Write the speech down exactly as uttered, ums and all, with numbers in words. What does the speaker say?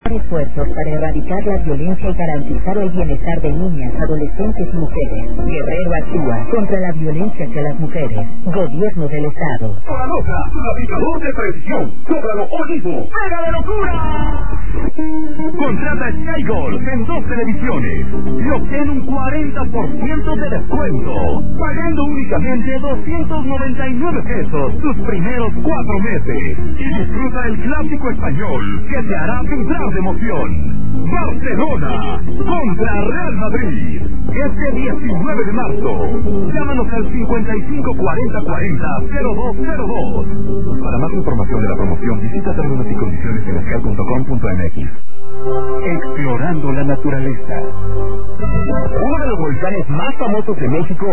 Esfuerzos para erradicar la violencia y garantizar el bienestar de niñas, adolescentes y mujeres. Guerrero actúa contra la violencia hacia las mujeres. Gobierno del Estado. Paranosa, un aplicador de presión. Cóbralo hoy mismo. ¡Pega de locura! Contrata Sky Gold en dos televisiones y obtén un cuarenta por ciento de descuento, pagando únicamente doscientos noventa y nueve pesos tus primeros cuatro meses. Y disfruta el clásico español que te hará vibrar de emoción. Barcelona contra Real Madrid, este diecinueve de marzo. Llámanos al cincuenta y cinco cuarenta cuarenta cero dos cero dos. Para más información de la promoción, visita términos y condiciones en sky punto com punto m x. Explorando la naturaleza. Uno de los volcanes más famosos de México